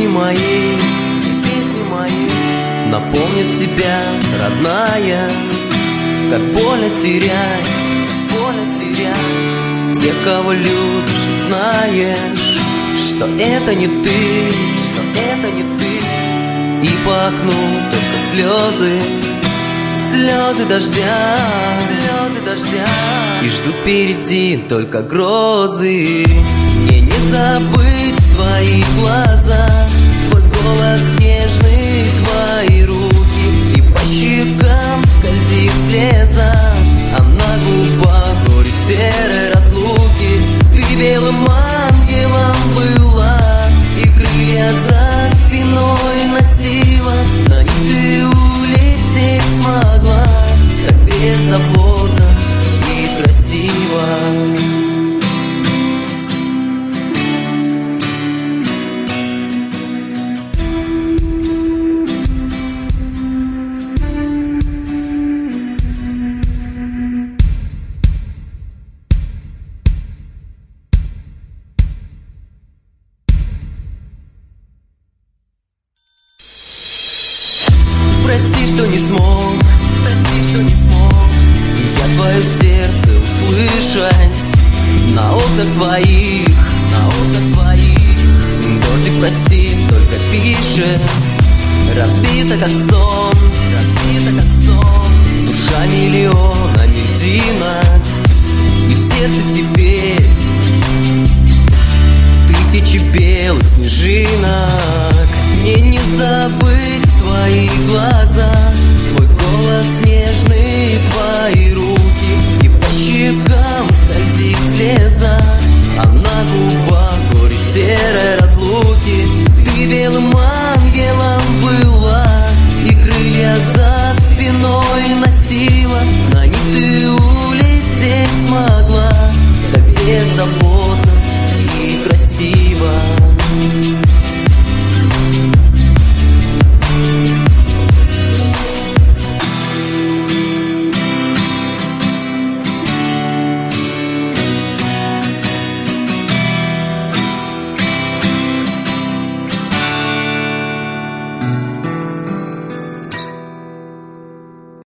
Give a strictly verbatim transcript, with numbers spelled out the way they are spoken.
песни мои, песни мои напомнят тебя, родная. Как больно терять, больно терять тех, кого любишь и знаешь, что это не ты, что это не ты. И по окну только слезы, слезы дождя, слезы дождя. И ждут впереди только грозы. Мне не забыть твои глаза, твой голос нежный, твои руки. И по щекам скользит слеза, а на губах горе серой разлуки. Ты белым ангелом была, и крылья за спиной носила. На них ты улететь смогла, так беззаботно и красиво. Прости, что не смог, прости, что не смог я твое сердце услышать. На окнах твоих, на окнах твоих дождик, прости, только пишет. Разбита как сон, разбита как сон душа миллиона льдинок. И в сердце теперь тысячи белых снежинок. Мне не забыть твои глаза, твой голос нежный,